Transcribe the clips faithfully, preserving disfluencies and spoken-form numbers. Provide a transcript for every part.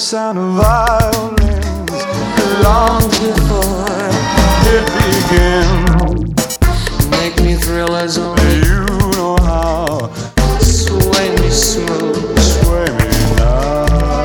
sound of violins long before it begins. Make me thrill as only you know how. Sway me smooth, sway me now.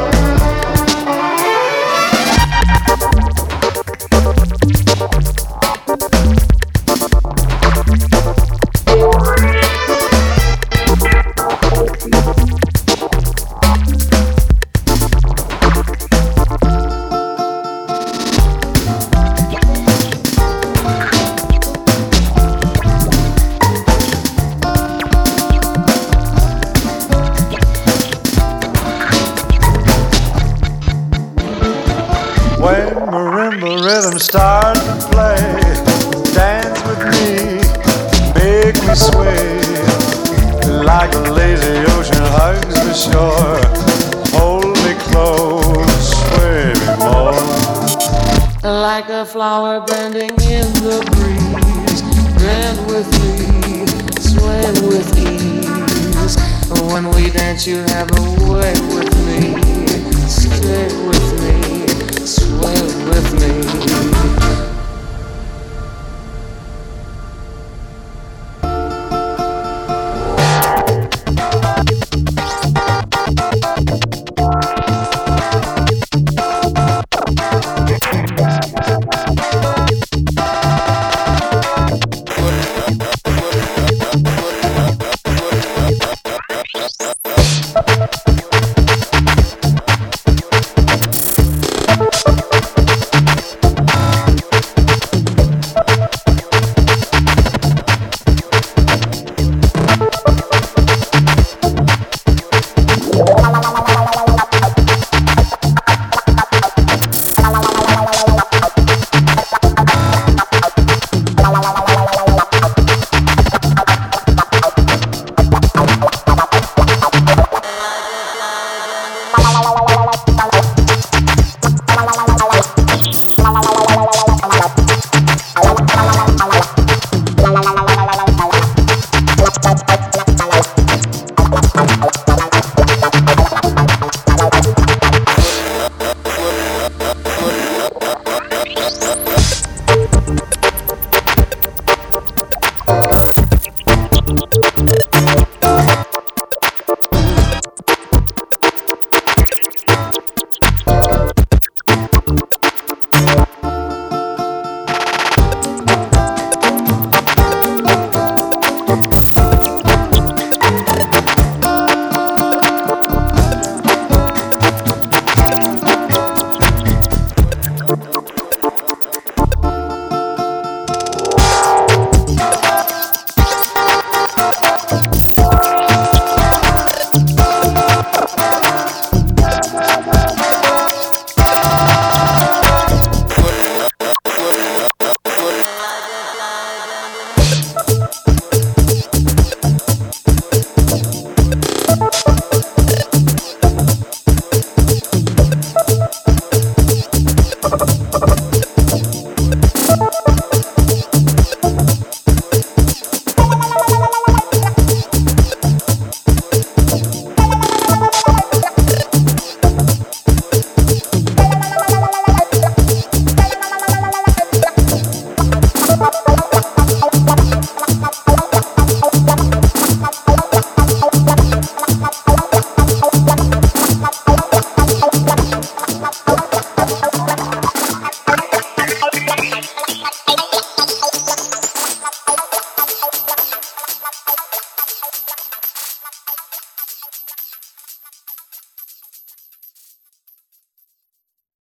When marimba rhythms start to play, dance with me, make me sway, like a lazy ocean hugs the shore. Hold me close, sway me more. Like a flower bending in the breeze, bend with me, sway with ease. When we dance, you have a way with me.